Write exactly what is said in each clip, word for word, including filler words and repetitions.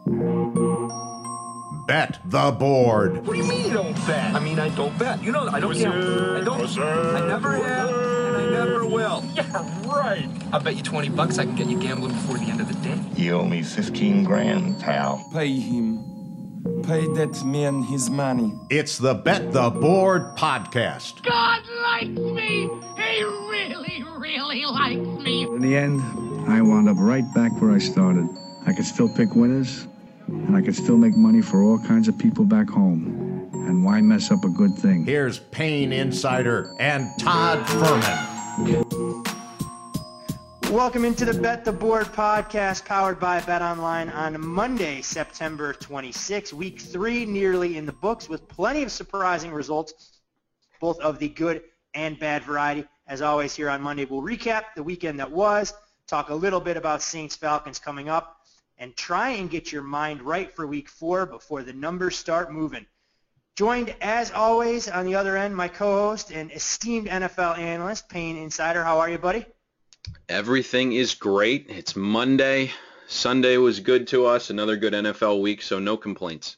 Bet the board. What do you mean you don't bet? I mean, I don't bet. You know, I don't gamble. I don't. I never have, and I never will. Yeah, right. I'll bet you twenty bucks I can get you gambling before the end of the day. You owe me fifteen grand, pal. Pay him. Pay that man his money. It's the Bet the Board podcast. God likes me. He really, really likes me. In the end, I wound up right back where I started. I could still pick winners, and I could still make money for all kinds of people back home. And why mess up a good thing? Here's Payne Insider and Todd Fuhrman. Welcome into the Bet the Board podcast powered by BetOnline on Monday, September twenty-sixth. Week three nearly in the books with plenty of surprising results, both of the good and bad variety. As always, here on Monday, we'll recap the weekend that was, talk a little bit about Saints-Falcons coming up, and try and get your mind right for week four before the numbers start moving. Joined, as always, on the other end, my co-host and esteemed N F L analyst, Payne Insider. How are you, buddy? Everything is great. It's Monday. Sunday was good to us. Another good N F L week, so no complaints.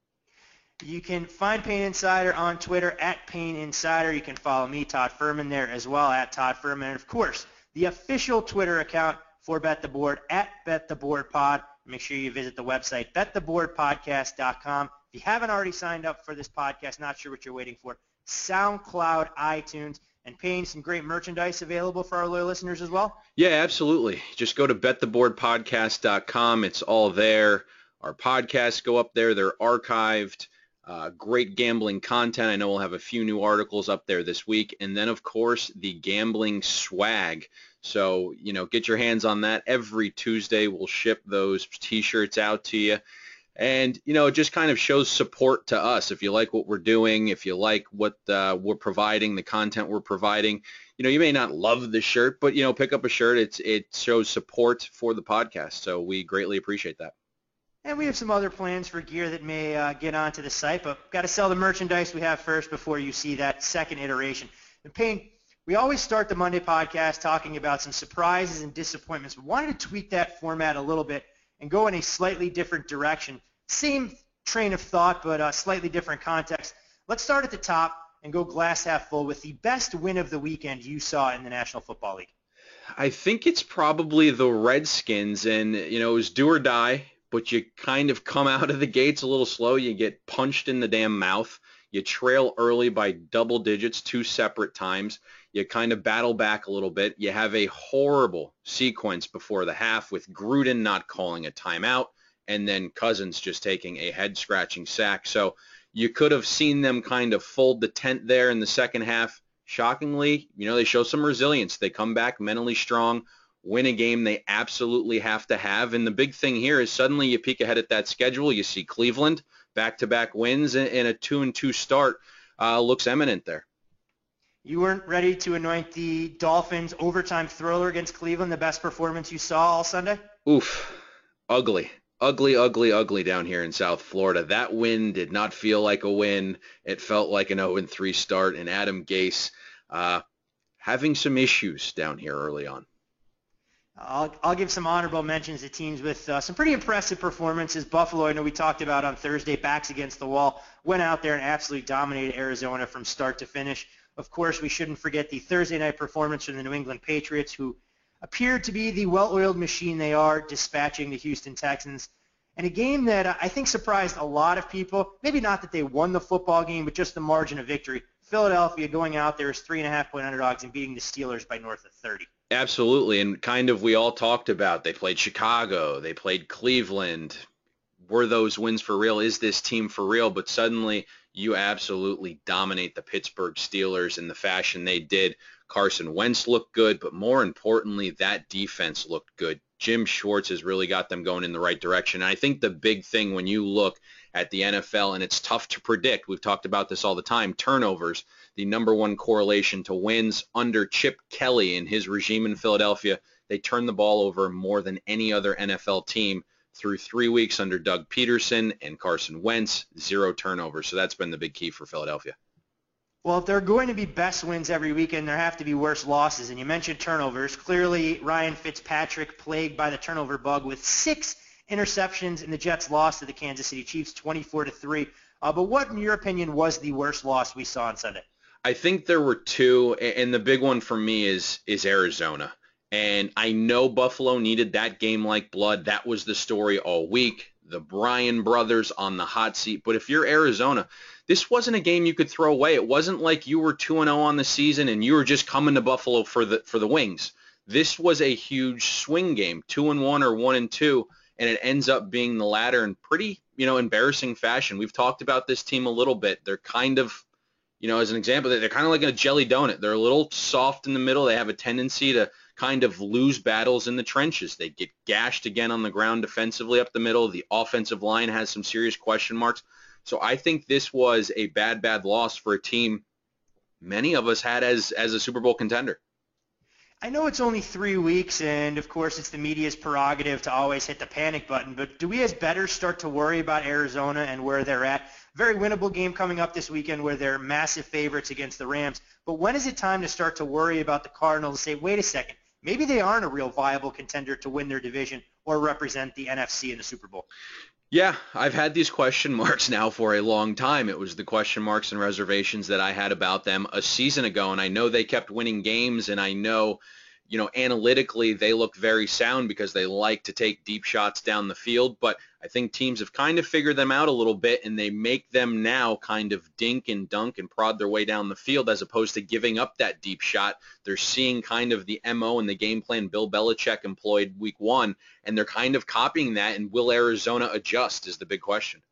You can find Payne Insider on Twitter at Payne Insider. You can follow me, Todd Fuhrman, there as well, at Todd Fuhrman. And, of course, the official Twitter account for Bet the Board, at Bet the Board Pod. Make sure you visit the website, bet the board podcast dot com. If you haven't already signed up for this podcast, not sure what you're waiting for, SoundCloud, iTunes, and Payne, some great merchandise available for our loyal listeners as well? Yeah, absolutely. Just go to bet the board podcast dot com. It's all there. Our podcasts go up there. They're archived. Uh, great gambling content. I know we'll have a few new articles up there this week. And then, of course, the gambling swag. So, you know, get your hands on that. Every Tuesday we'll ship those T-shirts out to you. And, you know, it just kind of shows support to us. If you like what we're doing, if you like what uh, we're providing, the content we're providing, you know, you may not love the shirt, but, you know, pick up a shirt. It's, it shows support for the podcast. So we greatly appreciate that. And we have some other plans for gear that may uh, get onto the site, but got to sell the merchandise we have first before you see that second iteration. And Payne, we always start the Monday podcast talking about some surprises and disappointments. We wanted to tweak that format a little bit and go in a slightly different direction. Same train of thought, but uh, slightly different context. Let's start at the top and go glass half full with the best win of the weekend you saw in the National Football League. I think it's probably the Redskins, and, you know, it was do or die, but you kind of come out of the gates a little slow. You get punched in the damn mouth. You trail early by double digits two separate times. You kind of battle back a little bit. You have a horrible sequence before the half with Gruden not calling a timeout and then Cousins just taking a head-scratching sack. So you could have seen them kind of fold the tent there in the second half. Shockingly, you know, they show some resilience. They come back mentally strong, win a game they absolutely have to have. And the big thing here is suddenly you peek ahead at that schedule. You see Cleveland, back-to-back wins, and a two and two start uh, looks imminent there. You weren't ready to anoint the Dolphins' overtime thriller against Cleveland the best performance you saw all Sunday? Oof. Ugly. Ugly, ugly, ugly down here in South Florida. That win did not feel like a win. It felt like an oh and three start, and Adam Gase uh, having some issues down here early on. I'll, I'll give some honorable mentions to teams with uh, some pretty impressive performances. Buffalo, I know we talked about on Thursday, backs against the wall, went out there and absolutely dominated Arizona from start to finish. Of course, we shouldn't forget the Thursday night performance from the New England Patriots, who appeared to be the well-oiled machine they are, dispatching the Houston Texans. And a game that uh, I think surprised a lot of people, maybe not that they won the football game, but just the margin of victory. Philadelphia going out there as three and a half point underdogs and beating the Steelers by north of thirty. Absolutely, and kind of we all talked about, they played Chicago, they played Cleveland. Were those wins for real? Is this team for real? But suddenly you absolutely dominate the Pittsburgh Steelers in the fashion they did. Carson Wentz looked good, but more importantly, that defense looked good. Jim Schwartz has really got them going in the right direction. And I think the big thing when you look at the N F L, and it's tough to predict, we've talked about this all the time, turnovers, the number one correlation to wins under Chip Kelly and his regime in Philadelphia. They turned the ball over more than any other N F L team through three weeks under Doug Peterson and Carson Wentz, zero turnovers. So that's been the big key for Philadelphia. Well, if there are going to be best wins every weekend, there have to be worse losses. And you mentioned turnovers. Clearly, Ryan Fitzpatrick plagued by the turnover bug with six interceptions, and the Jets lost to the Kansas City Chiefs twenty-four to three. Uh, but what, in your opinion, was the worst loss we saw on Sunday? I think there were two, and the big one for me is is Arizona. And I know Buffalo needed that game like blood. That was the story all week. The Bryan brothers on the hot seat. But if you're Arizona, this wasn't a game you could throw away. It wasn't like you were two and oh on the season and you were just coming to Buffalo for the for the wings. This was a huge swing game, two and one or one and two, and it ends up being the latter in pretty, you know, embarrassing fashion. We've talked about this team a little bit. They're kind of, you know, as an example, they're kind of like a jelly donut. They're a little soft in the middle. They have a tendency to kind of lose battles in the trenches. They get gashed again on the ground defensively up the middle. The offensive line has some serious question marks. So I think this was a bad, bad loss for a team many of us had as as a Super Bowl contender. I know it's only three weeks, and of course it's the media's prerogative to always hit the panic button, but do we as bettors start to worry about Arizona and where they're at? Very winnable game coming up this weekend where they're massive favorites against the Rams, but when is it time to start to worry about the Cardinals and say, wait a second, maybe they aren't a real viable contender to win their division or represent the N F C in the Super Bowl? Yeah, I've had these question marks now for a long time. It was the question marks and reservations that I had about them a season ago, and I know they kept winning games, and I know, you know, analytically they look very sound because they like to take deep shots down the field, but I think teams have kind of figured them out a little bit, and they make them now kind of dink and dunk and prod their way down the field as opposed to giving up that deep shot. They're seeing kind of the M O and the game plan Bill Belichick employed week one, and they're kind of copying that, and will Arizona adjust is the big question.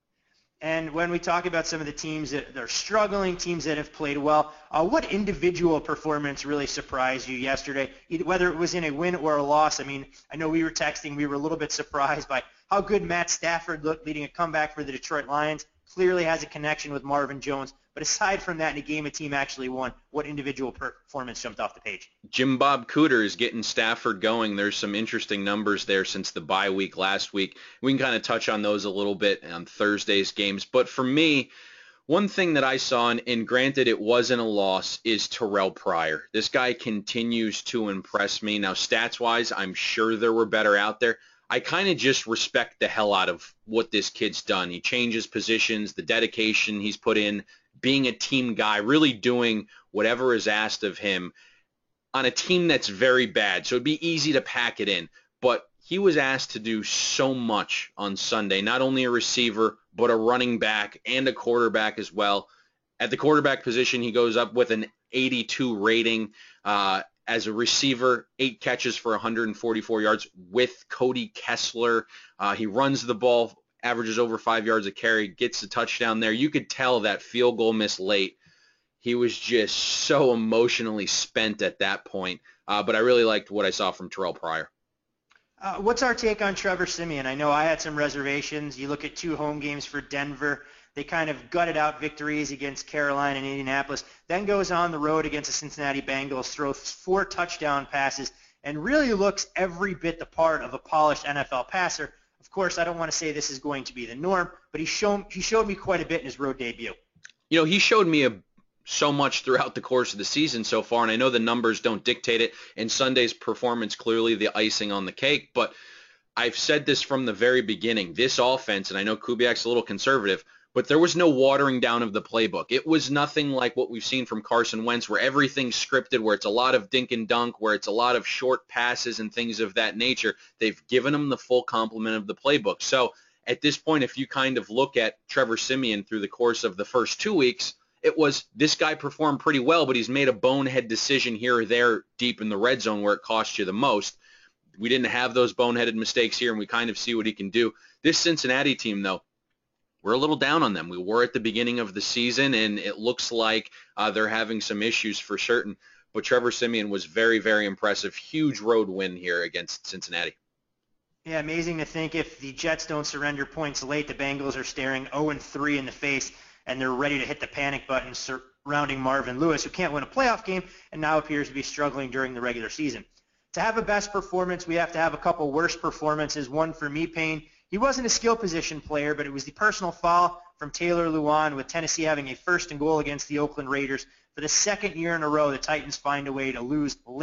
And when we talk about some of the teams that are struggling, teams that have played well, uh, what individual performance really surprised you yesterday, whether it was in a win or a loss? I mean, I know we were texting. We were a little bit surprised by how good Matt Stafford looked leading a comeback for the Detroit Lions. Clearly has a connection with Marvin Jones. But aside from that, in a game a team actually won, what individual performance jumped off the page? Jim Bob Cooter is getting Stafford going. There's some interesting numbers there since the bye week last week. We can kind of touch on those a little bit on Thursday's games. But for me, one thing that I saw, and granted it wasn't a loss, is Terrell Pryor. This guy continues to impress me. Now, stats-wise, I'm sure there were better out there. I kind of just respect the hell out of what this kid's done. He changes positions, the dedication he's put in, being a team guy, really doing whatever is asked of him on a team that's very bad. So it'd be easy to pack it in. But he was asked to do so much on Sunday, not only a receiver, but a running back and a quarterback as well. At the quarterback position, he goes up with an eighty-two rating. Uh, as a receiver, eight catches for one hundred forty-four yards with Cody Kessler. Uh, he runs the ball, averages over five yards a carry, gets a touchdown there. You could tell that field goal miss late. He was just so emotionally spent at that point. Uh, but I really liked what I saw from Terrell Pryor. Uh, what's our take on Trevor Siemian? I know I had some reservations. You look at two home games for Denver. They kind of gutted out victories against Carolina and Indianapolis, then goes on the road against the Cincinnati Bengals, throws four touchdown passes, and really looks every bit the part of a polished N F L passer. Of course, I don't want to say this is going to be the norm, but he showed, he showed me quite a bit in his road debut. You know, he showed me a, so much throughout the course of the season so far, and I know the numbers don't dictate it, and Sunday's performance clearly the icing on the cake, but I've said this from the very beginning. This offense, and I know Kubiak's a little conservative, but there was no watering down of the playbook. It was nothing like what we've seen from Carson Wentz, where everything's scripted, where it's a lot of dink and dunk, where it's a lot of short passes and things of that nature. They've given him the full complement of the playbook. So at this point, if you kind of look at Trevor Siemian through the course of the first two weeks, it was this guy performed pretty well, but he's made a bonehead decision here or there deep in the red zone where it costs you the most. We didn't have those boneheaded mistakes here, and we kind of see what he can do. This Cincinnati team, though, we're a little down on them. We were at the beginning of the season, and it looks like uh, they're having some issues for certain. But Trevor Siemian was very, very impressive. Huge road win here against Cincinnati. Yeah, amazing to think if the Jets don't surrender points late, the Bengals are staring oh and three in the face, and they're ready to hit the panic button surrounding Marvin Lewis, who can't win a playoff game and now appears to be struggling during the regular season. To have a best performance, we have to have a couple worst performances. One for me, Payne. He wasn't a skill position player, but it was the personal foul from Taylor Lewan, with Tennessee having a first and goal against the Oakland Raiders. For the second year in a row, the Titans find a way to lose late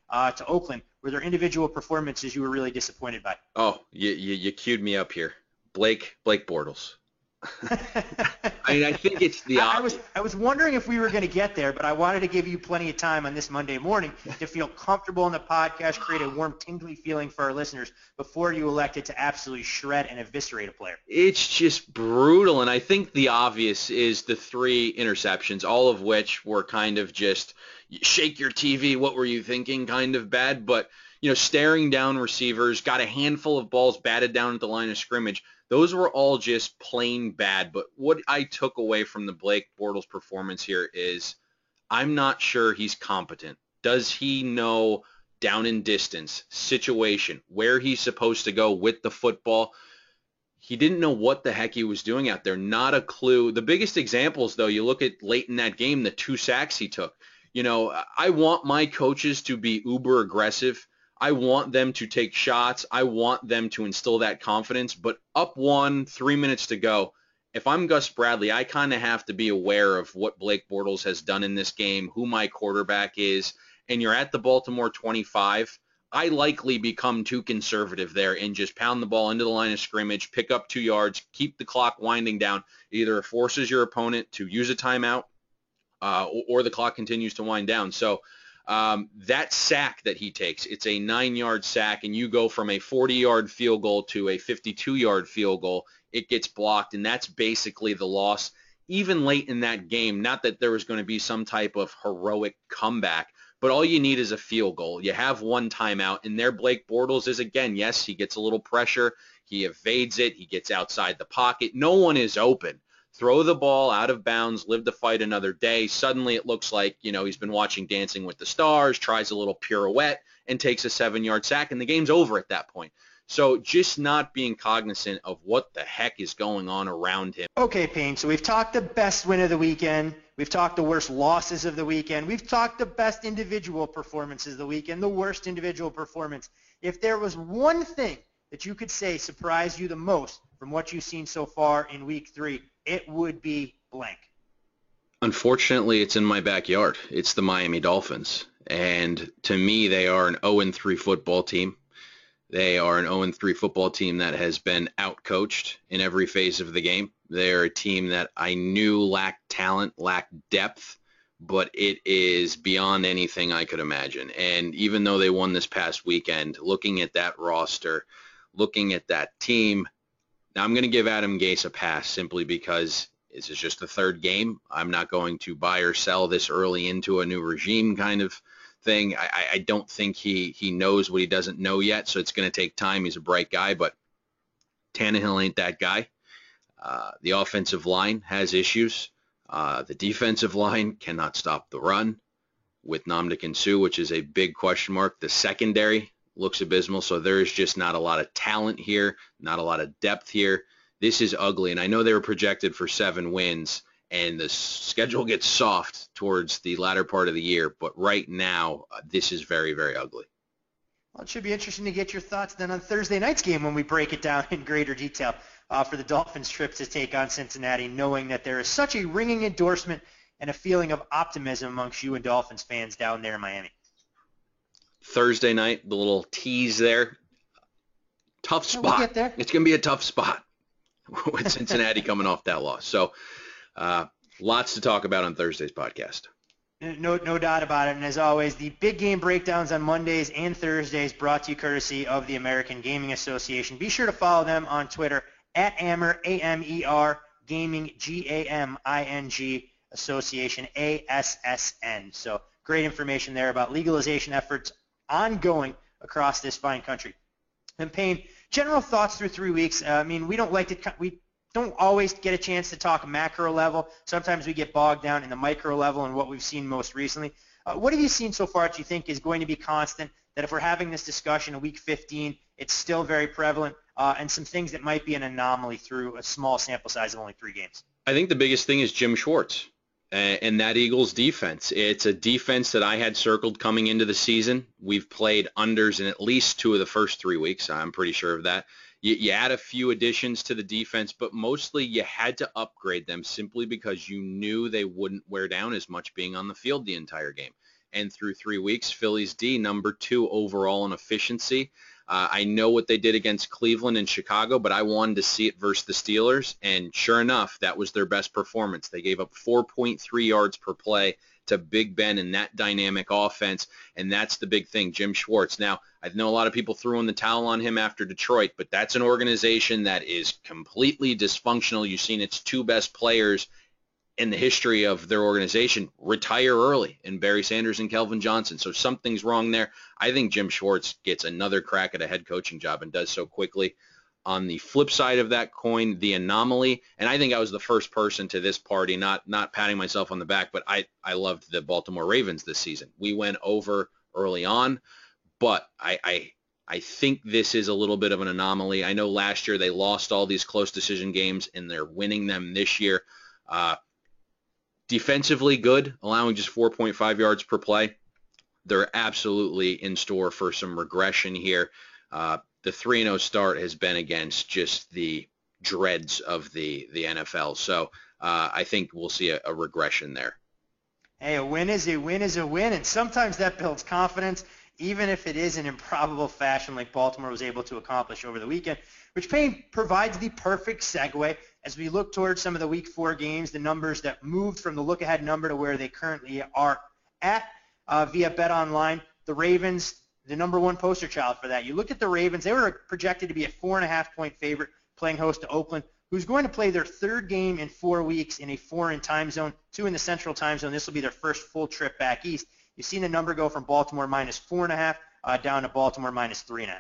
uh, to Oakland. Were there individual performances you were really disappointed by? Oh, you, you, you queued me up here. Blake, Blake Bortles. I mean, I think it's the I, I was I was wondering if we were going to get there, but I wanted to give you plenty of time on this Monday morning to feel comfortable in the podcast, create a warm, tingly feeling for our listeners before you elected to absolutely shred and eviscerate a player. It's just brutal, and I think the obvious is the three interceptions, all of which were kind of just shake your T V, what were you thinking kind of bad, but you know, staring down receivers, got a handful of balls batted down at the line of scrimmage. Those were all just plain bad. But what I took away from the Blake Bortles performance here is I'm not sure he's competent. Does he know down and distance, situation, where he's supposed to go with the football? He didn't know what the heck he was doing out there. Not a clue. The biggest examples, though, you look at late in that game, the two sacks he took. You know, I want my coaches to be uber aggressive. I want them to take shots. I want them to instill that confidence. But up one, three minutes to go, if I'm Gus Bradley, I kind of have to be aware of what Blake Bortles has done in this game, who my quarterback is, and you're at the Baltimore twenty-five. I likely become too conservative there and just pound the ball into the line of scrimmage, pick up two yards, keep the clock winding down. Either it forces your opponent to use a timeout uh, or, or the clock continues to wind down. So Um, that sack that he takes, it's a nine-yard sack, and you go from a forty-yard field goal to a fifty-two-yard field goal. It gets blocked, and that's basically the loss. Even late in that game, not that there was going to be some type of heroic comeback, but all you need is a field goal. You have one timeout, and there Blake Bortles is again. Yes, he gets a little pressure. He evades it. He gets outside the pocket. No one is open. Throw the ball out of bounds, live to fight another day. Suddenly it looks like, you know, he's been watching Dancing with the Stars, tries a little pirouette, and takes a seven-yard sack, and the game's over at that point. So just not being cognizant of what the heck is going on around him. Okay, Payne, so we've talked the best win of the weekend. We've talked the worst losses of the weekend. We've talked the best individual performances of the weekend, the worst individual performance. If there was one thing that you could say surprised you the most from what you've seen so far in week three, it would be blank. Unfortunately, it's in my backyard. It's the Miami Dolphins. And to me, they are an oh and three football team. They are an oh and three football team that has been outcoached in every phase of the game. They're a team that I knew lacked talent, lacked depth, but it is beyond anything I could imagine. And even though they won this past weekend, looking at that roster, looking at that team, now I'm going to give Adam Gase a pass simply because this is just the third game. I'm not going to buy or sell this early into a new regime kind of thing. I, I don't think he, he knows what he doesn't know yet, so it's going to take time. He's a bright guy, but Tannehill ain't that guy. Uh, the offensive line has issues. Uh, the defensive line cannot stop the run with Ndamukong Suh, which is a big question mark. The secondary looks abysmal, so there's just not a lot of talent here, not a lot of depth here. This is ugly, and I know they were projected for seven wins, and the schedule gets soft towards the latter part of the year, but right now, uh, this is very, very ugly. Well, it should be interesting to get your thoughts then on Thursday night's game when we break it down in greater detail uh, for the Dolphins' trip to take on Cincinnati, knowing that there is such a ringing endorsement and a feeling of optimism amongst you and Dolphins fans down there in Miami. Thursday night, the little tease there. Tough spot. We'll get there. It's going to be a tough spot with Cincinnati coming off that loss. So uh, lots to talk about on Thursday's podcast. No, no doubt about it. And as always, the big game breakdowns on Mondays and Thursdays brought to you courtesy of the American Gaming Association. Be sure to follow them on Twitter at Amer, A M E R, Gaming, G A M I N G, Association, A S S N. So great information there about legalization efforts ongoing across this fine country. And Payne, general thoughts through three weeks. Uh, I mean, we don't like to we don't always get a chance to talk macro level. Sometimes we get bogged down in the micro level and what we've seen most recently. Uh, what have you seen so far that you think is going to be constant? That if we're having this discussion in week fifteen, it's still very prevalent, uh, and some things that might be an anomaly through a small sample size of only three games. I think the biggest thing is Jim Schwartz and that Eagles defense. It's a defense that I had circled coming into the season. We've played unders in at least two of the first three weeks. I'm pretty sure of that. You, you add a few additions to the defense, but mostly you had to upgrade them simply because you knew they wouldn't wear down as much being on the field the entire game. and through three weeks, Phillies D, number two overall in efficiency. Uh, I know what they did against Cleveland and Chicago, but I wanted to see it versus the Steelers, and sure enough, that was their best performance. They gave up four point three yards per play to Big Ben in that dynamic offense, and that's the big thing, Jim Schwartz. Now, I know a lot of people threw in the towel on him after Detroit, but that's an organization that is completely dysfunctional. You've seen its two best players in the history of their organization retire early in Barry Sanders and Kelvin Johnson. So something's wrong there. I think Jim Schwartz gets another crack at a head coaching job and does so quickly. On the flip side of that coin, the anomaly, and I think I was the first person to this party, not not patting myself on the back, but I, I loved the Baltimore Ravens this season. We went over early on, but I, I I think this is a little bit of an anomaly. I know last year they lost all these close decision games, and they're winning them this year. Uh, Defensively good, allowing just four point five yards per play. They're absolutely in store for some regression here. Uh, the three and oh start has been against just the dregs of the, the N F L. So uh, I think we'll see a, a regression there. Hey, a win is a win is a win, and sometimes that builds confidence, even if it is in improbable fashion like Baltimore was able to accomplish over the weekend, which Payne provides the perfect segue as we look towards some of the week four games, the numbers that moved from the look-ahead number to where they currently are at uh, via BetOnline. The Ravens, the number one poster child for that. You look at the Ravens, they were projected to be a four and a half point favorite playing host to Oakland, who's going to play their third game in four weeks in a foreign time zone, two in the central time zone. This will be their first full trip back east. You've seen the number go from Baltimore minus four and a half uh, down to Baltimore minus three and a half.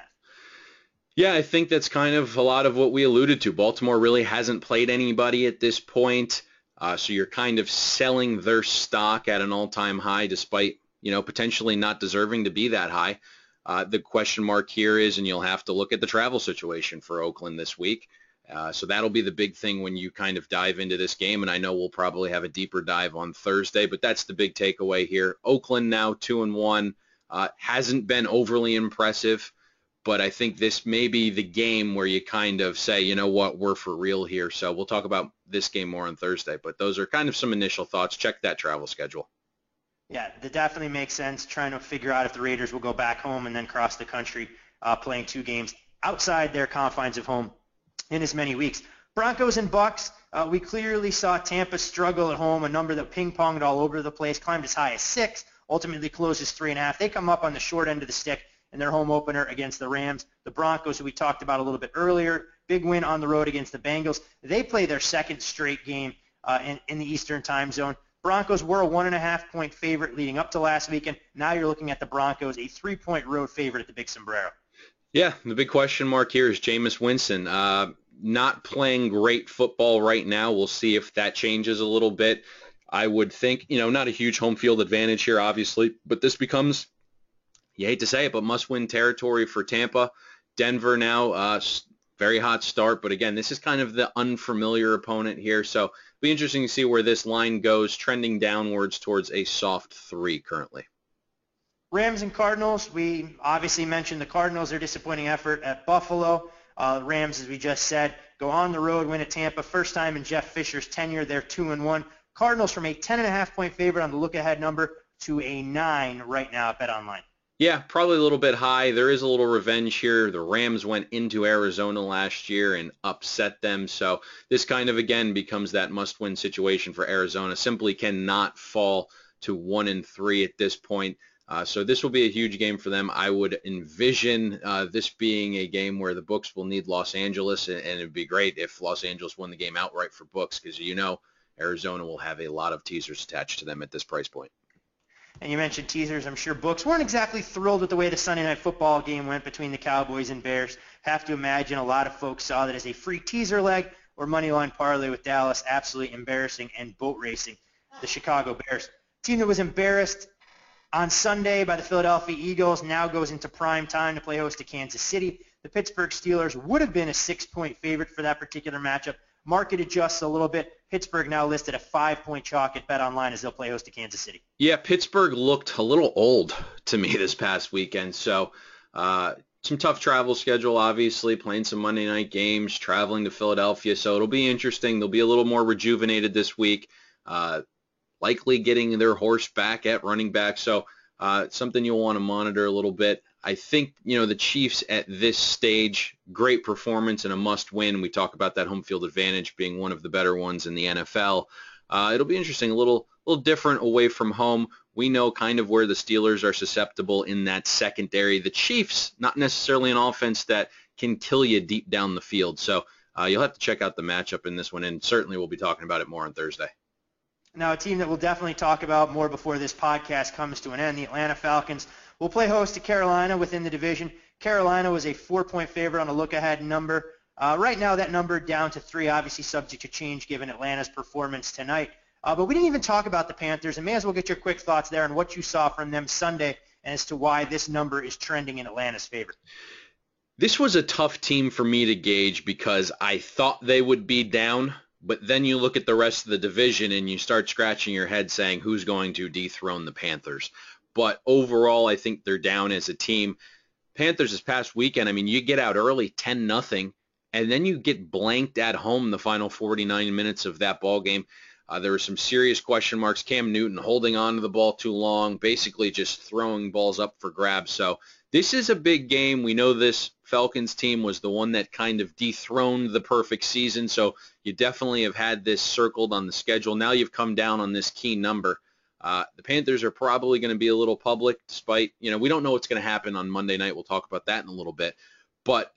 Yeah, I think that's kind of a lot of what we alluded to. Baltimore really hasn't played anybody at this point, uh, so you're kind of selling their stock at an all-time high despite, you know, potentially not deserving to be that high. Uh, the question mark here is, and you'll have to look at the travel situation for Oakland this week. Uh, so that'll be the big thing when you kind of dive into this game, and I know we'll probably have a deeper dive on Thursday, but that's the big takeaway here. Oakland now two and one, uh, hasn't been overly impressive. But I think this may be the game where you kind of say, you know what, we're for real here. So we'll talk about this game more on Thursday. But those are kind of some initial thoughts. Check that travel schedule. Yeah, that definitely makes sense, trying to figure out if the Raiders will go back home and then cross the country uh, playing two games outside their confines of home in as many weeks. Broncos and Bucks, uh, we clearly saw Tampa struggle at home, a number that ping-ponged all over the place, climbed as high as six, ultimately closes three and a half. They come up on the short end of the stick in their home opener against the Rams. The Broncos, who we talked about a little bit earlier, big win on the road against the Bengals. They play their second straight game uh, in, in the Eastern time zone. Broncos were a one and a half point favorite leading up to last weekend. Now you're looking at the Broncos, a three point road favorite at the Big Sombrero. Yeah, the big question mark here is Jameis Winston. Uh, not playing great football right now. We'll see if that changes a little bit. I would think, you know, not a huge home field advantage here, obviously, but this becomes, you hate to say it, but must-win territory for Tampa. Denver now, uh, very hot start, but again, this is kind of the unfamiliar opponent here, so it'll be interesting to see where this line goes, trending downwards towards a soft three currently. Rams and Cardinals, we obviously mentioned the Cardinals, their disappointing effort at Buffalo. Uh, Rams, as we just said, go on the road, win at Tampa. First time in Jeff Fisher's tenure, they're two and one. Cardinals from a ten and a half point favorite on the look-ahead number to a nine right now at BetOnline. Yeah, probably a little bit high. There is a little revenge here. The Rams went into Arizona last year and upset them. So this kind of, again, becomes that must-win situation for Arizona. Simply cannot fall to one and three at this point. Uh, so this will be a huge game for them. I would envision uh, this being a game where the books will need Los Angeles, and, and it would be great if Los Angeles won the game outright for books because, you know, Arizona will have a lot of teasers attached to them at this price point. And you mentioned teasers. I'm sure books weren't exactly thrilled with the way the Sunday Night Football game went between the Cowboys and Bears. Have to imagine a lot of folks saw that as a free teaser leg or money line parlay with Dallas. Absolutely embarrassing and boat racing the Chicago Bears. Team that was embarrassed on Sunday by the Philadelphia Eagles now goes into prime time to play host to Kansas City. The Pittsburgh Steelers would have been a six-point favorite for that particular matchup. Market adjusts a little bit. Pittsburgh now listed a five-point chalk at BetOnline as they'll play host to Kansas City. Yeah, Pittsburgh looked a little old to me this past weekend. So uh, some tough travel schedule, obviously, playing some Monday night games, traveling to Philadelphia. So it'll be interesting. They'll be a little more rejuvenated this week, uh, likely getting their horse back at running back. So uh, something you'll want to monitor a little bit. I think, you know, the Chiefs at this stage, great performance and a must-win. We talk about that home field advantage being one of the better ones in the N F L. Uh, it'll be interesting, a little, little different away from home. We know kind of where the Steelers are susceptible in that secondary. The Chiefs, not necessarily an offense that can kill you deep down the field. So uh, you'll have to check out the matchup in this one, and certainly we'll be talking about it more on Thursday. Now, a team that we'll definitely talk about more before this podcast comes to an end, the Atlanta Falcons, will play host to Carolina within the division. Carolina was a four-point favorite on a look-ahead number. Uh, right now, that number down to three, obviously subject to change given Atlanta's performance tonight. Uh, but we didn't even talk about the Panthers, and may as well get your quick thoughts there on what you saw from them Sunday and as to why this number is trending in Atlanta's favor. This was a tough team for me to gauge because I thought they would be down, but then you look at the rest of the division and you start scratching your head saying who's going to dethrone the Panthers. But overall, I think they're down as a team. Panthers this past weekend, I mean, you get out early, ten nothing, and then you get blanked at home the final forty-nine minutes of that ball game. Uh, there were some serious question marks. Cam Newton holding on to the ball too long, basically just throwing balls up for grabs. So this is a big game. We know this Falcons team was the one that kind of dethroned the perfect season, so you definitely have had this circled on the schedule. Now you've come down on this key number. Uh, the Panthers are probably going to be a little public despite, you know, we don't know what's going to happen on Monday night. We'll talk about that in a little bit. But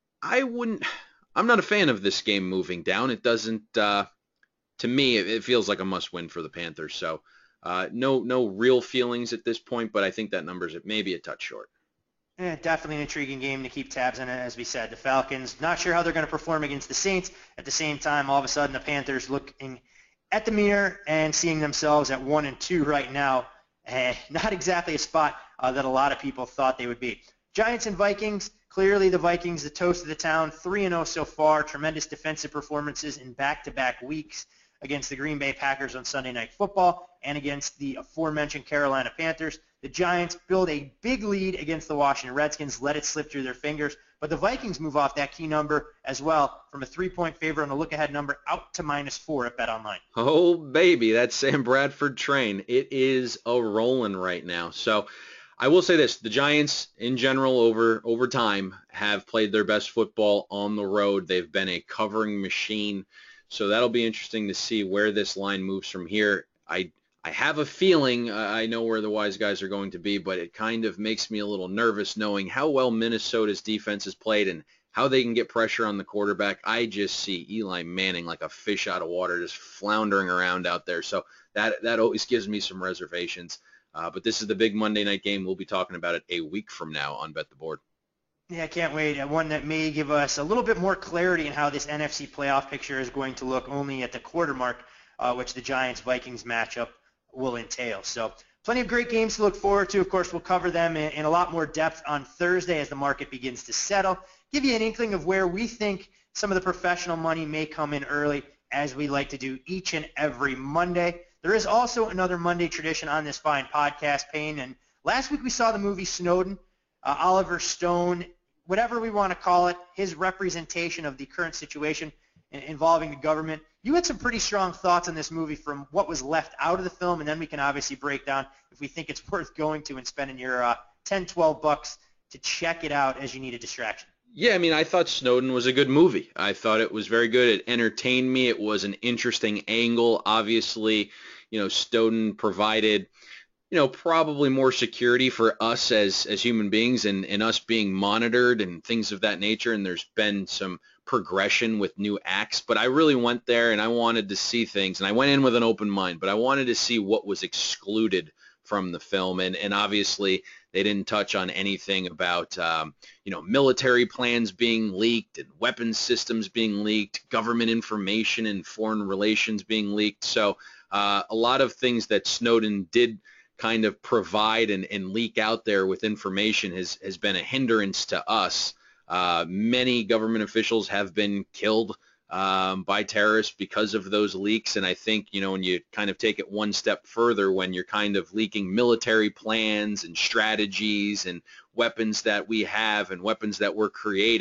I wouldn't, I'm not a fan of this game moving down. It doesn't, uh, to me, it, it feels like a must-win for the Panthers. So uh, no no real feelings at this point, but I think that number's maybe a touch short. Yeah, definitely an intriguing game to keep tabs on, as we said. The Falcons, not sure how they're going to perform against the Saints. At the same time, all of a sudden, the Panthers looking at the mirror and seeing themselves at one and two right now. Eh, not exactly a spot uh, that a lot of people thought they would be. Giants and Vikings, clearly the Vikings, the toast of the town, three and oh so far. Tremendous defensive performances in back-to-back weeks against the Green Bay Packers on Sunday Night Football and against the aforementioned Carolina Panthers. The Giants build a big lead against the Washington Redskins, let it slip through their fingers, but the Vikings move off that key number as well from a three-point favorite on a look-ahead number out to minus four at BetOnline. Oh, baby, that Sam Bradford train. It is a rolling right now. So I will say this, the Giants in general over, over time have played their best football on the road. They've been a covering machine, so that'll be interesting to see where this line moves from here. I I have a feeling uh, I know where the wise guys are going to be, but it kind of makes me a little nervous knowing how well Minnesota's defense has played and how they can get pressure on the quarterback. I just see Eli Manning like a fish out of water, just floundering around out there. So that that always gives me some reservations. Uh, but this is the big Monday night game. We'll be talking about it a week from now on Bet the Board. Yeah, I can't wait. One that may give us a little bit more clarity in how this N F C playoff picture is going to look only at the quarter mark, uh, which the Giants-Vikings matchup will entail. So plenty of great games to look forward to. Of course, we'll cover them in, in a lot more depth on Thursday as the market begins to settle. Give you an inkling of where we think some of the professional money may come in early, as we like to do each and every Monday. There is also another Monday tradition on this fine podcast, Payne. And last week we saw the movie Snowden. Uh, Oliver Stone, whatever we want to call it, his representation of the current situation involving the government. You had some pretty strong thoughts on this movie from what was left out of the film, and then we can obviously break down if we think it's worth going to and spending your uh, ten, twelve bucks to check it out as you need a distraction. Yeah, I mean, I thought Snowden was a good movie. I thought it was very good. It entertained me. It was an interesting angle. Obviously, you know, Snowden provided, you know, probably more security for us as as human beings and, and us being monitored and things of that nature. And there's been some progression with new acts, but I really went there and I wanted to see things, and I went in with an open mind, but I wanted to see what was excluded from the film. And, and obviously they didn't touch on anything about, um, you know, military plans being leaked and weapons systems being leaked, government information and foreign relations being leaked. So uh, a lot of things that Snowden did kind of provide and, and leak out there with information has, has been a hindrance to us. Uh, many government officials have been killed um, by terrorists because of those leaks, and I think, you know, when you kind of take it one step further, when you're kind of leaking military plans and strategies and weapons that we have and weapons that we're creating,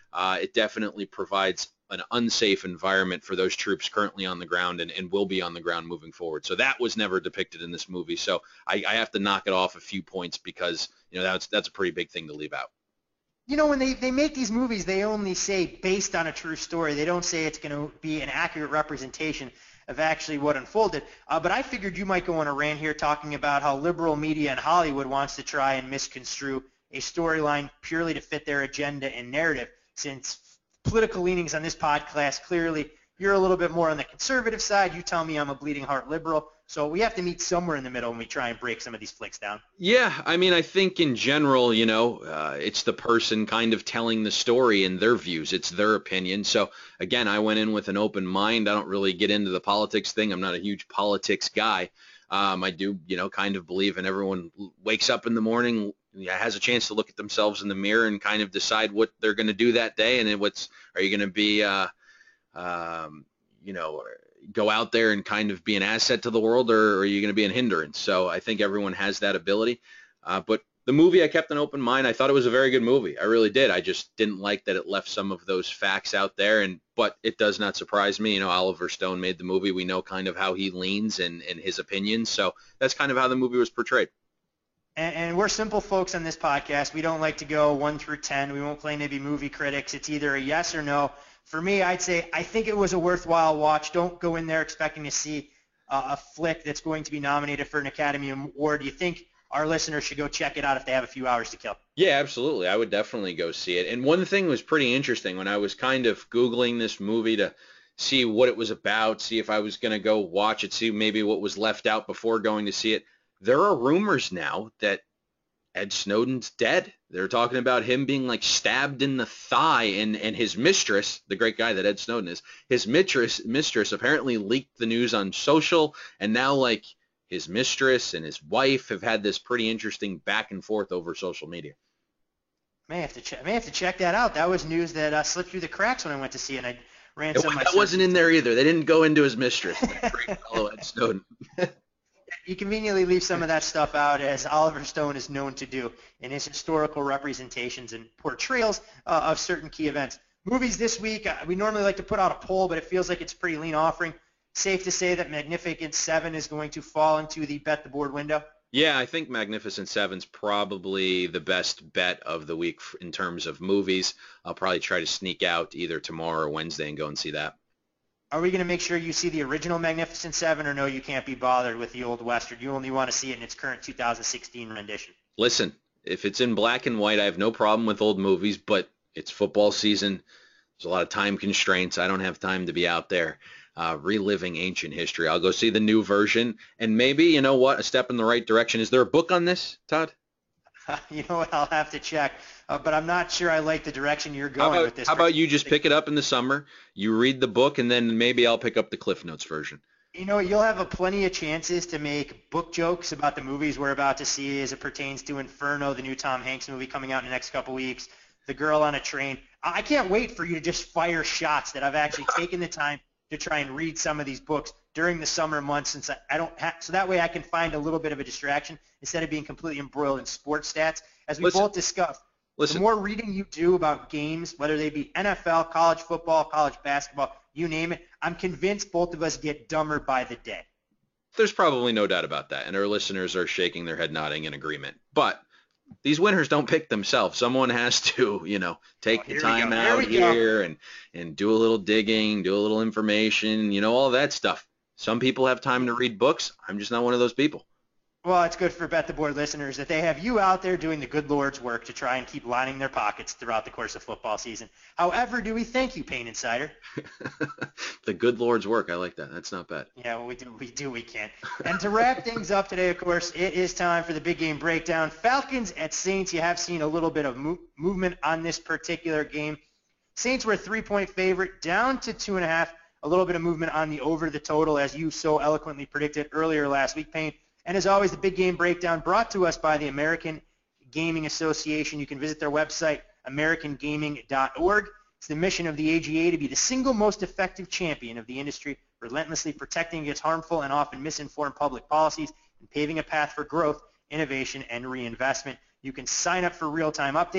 uh, it definitely provides an unsafe environment for those troops currently on the ground and, and will be on the ground moving forward. So that was never depicted in this movie. So I, I have to knock it off a few points because, you know, that's that's a pretty big thing to leave out. You know, when they, they make these movies, they only say based on a true story. They don't say it's going to be an accurate representation of actually what unfolded. Uh, but I figured you might go on a rant here talking about how liberal media in Hollywood wants to try and misconstrue a storyline purely to fit their agenda and narrative. Since political leanings on this podcast, clearly you're a little bit more on the conservative side. You tell me I'm a bleeding heart liberal. So we have to meet somewhere in the middle when we try and break some of these flicks down. Yeah, I mean, I think in general, you know, uh, it's the person kind of telling the story and their views. It's their opinion. So, again, I went in with an open mind. I don't really get into the politics thing. I'm not a huge politics guy. Um, I do, you know, kind of believe in everyone wakes up in the morning, has a chance to look at themselves in the mirror and kind of decide what they're going to do that day. And then what's, are you going to be, uh, um, you know, go out there and kind of be an asset to the world, or are you going to be an hindrance? So I think everyone has that ability. Uh, but the movie, I kept an open mind. I thought it was a very good movie. I really did. I just didn't like that it left some of those facts out there. And but it does not surprise me. You know, Oliver Stone made the movie. We know kind of how he leans and, and his opinions. So that's kind of how the movie was portrayed. And, and we're simple folks on this podcast. We don't like to go one through ten. We won't claim to be movie critics. It's either a yes or no. For me, I'd say I think it was a worthwhile watch. Don't go in there expecting to see uh, a flick that's going to be nominated for an Academy Award. Do you think our listeners should go check it out if they have a few hours to kill? Yeah, absolutely. I would definitely go see it. And one thing was pretty interesting when I was kind of Googling this movie to see what it was about, see if I was going to go watch it, see maybe what was left out before going to see it. There are rumors now that Ed Snowden's dead. They're talking about him being like stabbed in the thigh, and, and his mistress, the great guy that Ed Snowden is, his mistress mistress apparently leaked the news on social, and now like his mistress and his wife have had this pretty interesting back and forth over social media. May have to check. May have to check that out. That was news that uh, slipped through the cracks when I went to see it. And I ran it, some. That wasn't in there either. They didn't go into his mistress. That great fellow Ed Snowden. You conveniently leave some of that stuff out, as Oliver Stone is known to do in his historical representations and portrayals uh, of certain key events. Movies this week, uh, we normally like to put out a poll, but it feels like it's a pretty lean offering. Safe to say that Magnificent Seven is going to fall into the bet the board window? Yeah, I think Magnificent Seven's probably the best bet of the week in terms of movies. I'll probably try to sneak out either tomorrow or Wednesday and go and see that. Are we going to make sure you see the original Magnificent Seven, or no, you can't be bothered with the old Western? You only want to see it in its current two thousand sixteen rendition? Listen, if it's in black and white, I have no problem with old movies, but it's football season. There's a lot of time constraints. I don't have time to be out there uh, reliving ancient history. I'll go see the new version, and maybe, you know what, a step in the right direction. Is there a book on this, Todd? You know what, I'll have to check, uh, but I'm not sure I like the direction you're going how about, with this. How about you just pick it up in the summer, you read the book, and then maybe I'll pick up the Cliff Notes version. You know, you'll have a plenty of chances to make book jokes about the movies we're about to see as it pertains to Inferno, the new Tom Hanks movie coming out in the next couple weeks, The Girl on a Train. I can't wait for you to just fire shots that I've actually taken the time to try and read some of these books during the summer months, since I, I don't have, so that way I can find a little bit of a distraction instead of being completely embroiled in sports stats. As we listen, both discussed, listen. the more reading you do about games, whether they be N F L, college football, college basketball, you name it, I'm convinced both of us get dumber by the day. There's probably no doubt about that, and our listeners are shaking their head nodding in agreement. But these winners don't pick themselves. Someone has to, you know, take oh, the time out here, here and, and do a little digging, do a little information, you know, all that stuff. Some people have time to read books. I'm just not one of those people. Well, it's good for Bet the Board listeners that they have you out there doing the good Lord's work to try and keep lining their pockets throughout the course of football season. However, do we thank you, Pain Insider? The good Lord's work. I like that. That's not bad. Yeah, well, we do, we do, we can. And to wrap things up today, of course, it is time for the big game breakdown. Falcons at Saints. You have seen a little bit of mo- movement on this particular game. Saints were a three-point favorite, down to two and a half. A little bit of movement on the over the total, as you so eloquently predicted earlier last week, Payne. And as always, the big game breakdown brought to us by the American Gaming Association. You can visit their website, american gaming dot org. It's the mission of the A G A to be the single most effective champion of the industry, relentlessly protecting against harmful and often misinformed public policies and paving a path for growth, innovation, and reinvestment. You can sign up for real-time updates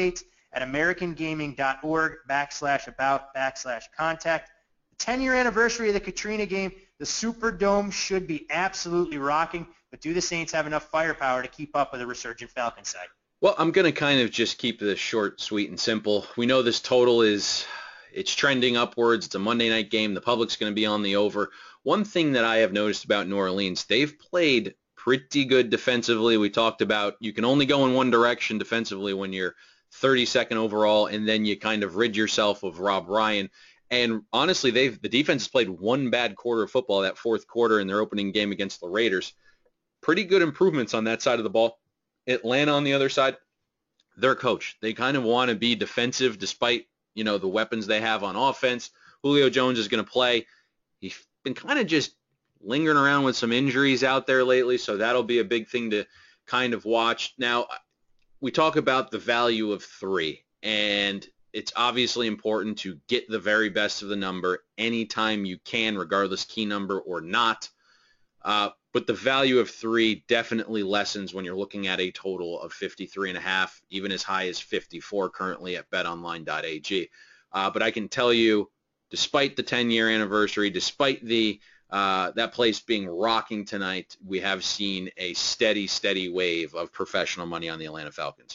at americangaming.org backslash about backslash contact. The ten-year anniversary of the Katrina game, the Superdome should be absolutely rocking, but do the Saints have enough firepower to keep up with a resurgent Falcons side? Well, I'm going to kind of just keep this short, sweet, and simple. We know this total is, it's trending upwards. It's a Monday night game. The public's going to be on the over. One thing that I have noticed about New Orleans, they've played pretty good defensively. We talked about you can only go in one direction defensively when you're thirty-second overall, and then you kind of rid yourself of Rob Ryan. And honestly, they've the defense has played one bad quarter of football, that fourth quarter in their opening game against the Raiders. Pretty good improvements on that side of the ball. Atlanta on the other side, their coach, they kind of want to be defensive despite, you know, the weapons they have on offense. Julio Jones is going to play. He's been kind of just lingering around with some injuries out there lately, so that'll be a big thing to kind of watch. Now, we talk about the value of three, and it's obviously important to get the very best of the number anytime you can, regardless key number or not. Uh, but the value of three definitely lessens when you're looking at a total of fifty-three and a half, even as high as fifty-four currently at bet online dot a g. Uh, but I can tell you, despite the ten-year anniversary, despite the uh, that place being rocking tonight, we have seen a steady, steady wave of professional money on the Atlanta Falcons.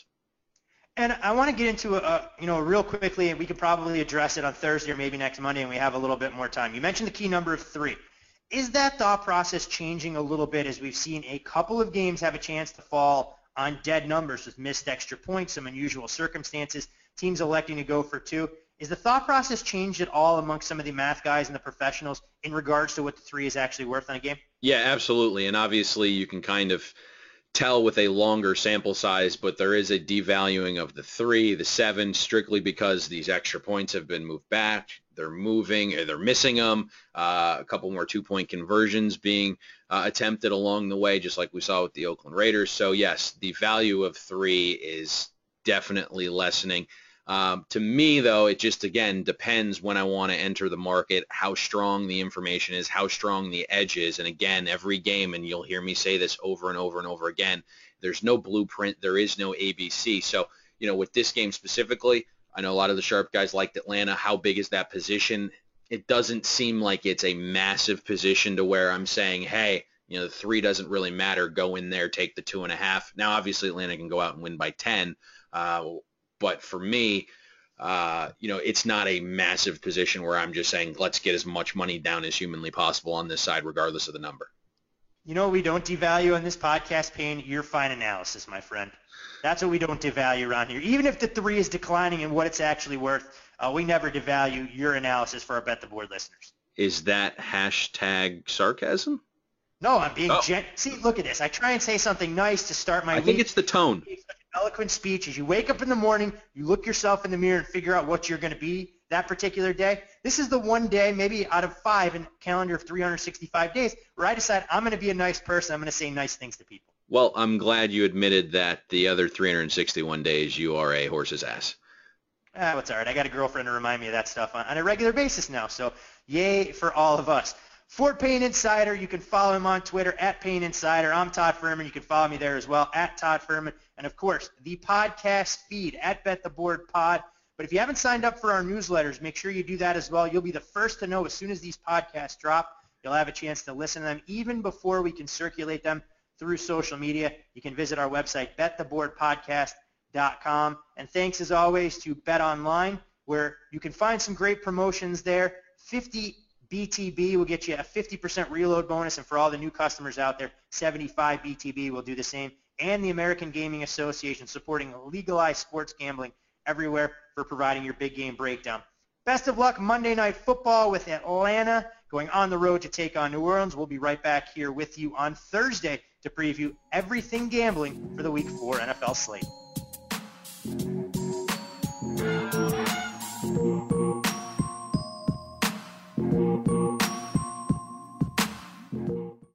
And I want to get into, a, you know, real quickly, and we could probably address it on Thursday or maybe next Monday, and we have a little bit more time. You mentioned the key number of three. Is that thought process changing a little bit as we've seen a couple of games have a chance to fall on dead numbers with missed extra points, some unusual circumstances, teams electing to go for two? Is the thought process changed at all amongst some of the math guys and the professionals in regards to what the three is actually worth on a game? Yeah, absolutely. And obviously you can kind of tell with a longer sample size, but there is a devaluing of the three, the seven, strictly because these extra points have been moved back. They're moving, or they're missing them. Uh, a couple more two-point conversions being uh, attempted along the way, just like we saw with the Oakland Raiders. So yes, the value of three is definitely lessening. Um, to me, though, it just, again, depends when I want to enter the market, how strong the information is, how strong the edge is. And again, every game, and you'll hear me say this over and over and over again, there's no blueprint, there is no A B C. So, you know, with this game specifically, I know a lot of the sharp guys liked Atlanta. How big is that position? It doesn't seem like it's a massive position to where I'm saying, hey, you know, the three doesn't really matter. Go in there, take the two and a half. Now, obviously, Atlanta can go out and win by ten. Uh, but for me, uh, you know, it's not a massive position where I'm just saying, let's get as much money down as humanly possible on this side, regardless of the number. You know what we don't devalue on this podcast, Payne? Your fine analysis, my friend. That's what we don't devalue around here. Even if the three is declining and what it's actually worth, uh, we never devalue your analysis for our Bet the Board listeners. Is that hashtag sarcasm? No, I'm being oh. gen- See, look at this. I try and say something nice to start my I week. think it's the tone. It's such an eloquent speech. As you wake up in the morning, you look yourself in the mirror and figure out what you're going to be that particular day. This is the one day, maybe out of five in a calendar of three hundred sixty-five days, where I decide I'm going to be a nice person. I'm going to say nice things to people. Well, I'm glad you admitted that the other three hundred sixty-one days you are a horse's ass. Ah, well, it's all right. I got a girlfriend to remind me of that stuff on, on a regular basis now, so yay for all of us. For Payne Insider, you can follow him on Twitter, at Payne Insider. I'm Todd Furman. You can follow me there as well, at Todd Furman. And, of course, the podcast feed, at Bet the Board Pod. But if you haven't signed up for our newsletters, make sure you do that as well. You'll be the first to know as soon as these podcasts drop. You'll have a chance to listen to them even before we can circulate them through social media. You can visit our website, bet the board podcast dot com. And thanks, as always, to BetOnline, where you can find some great promotions there. fifty B T B will get you a fifty percent reload bonus, and for all the new customers out there, seventy-five B T B will do the same. And the American Gaming Association supporting legalized sports gambling everywhere for providing your big game breakdown. Best of luck Monday Night Football with Atlanta going on the road to take on New Orleans. We'll be right back here with you on Thursday to preview everything gambling for the Week four N F L slate.